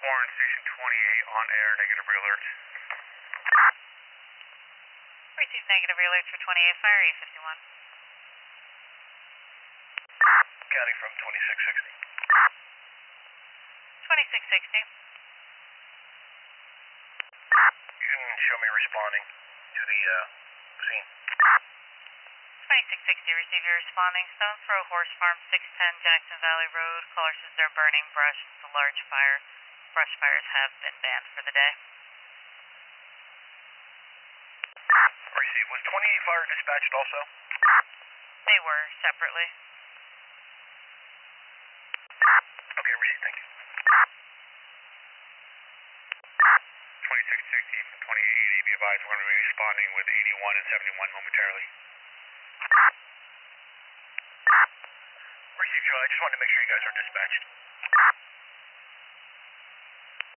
Warren Station 28 on air, negative alert. Received negative alerts for 28, fire E51. County from 2660. 2660. You can show me responding to the scene. 2660, receive your responding. Stones Throw Horse Farm, 610 Jackson Valley Road. Caller says they're burning brush. It's a large fire. Brush fires have been banned for the day. Receive. Was 28 fire dispatched also? They were separately. Okay, receive, thank you. 2660 from 2880, be advised we're going to be responding with 81 and 71 momentarily. Receive, Joe, I just wanted to make sure you guys are dispatched.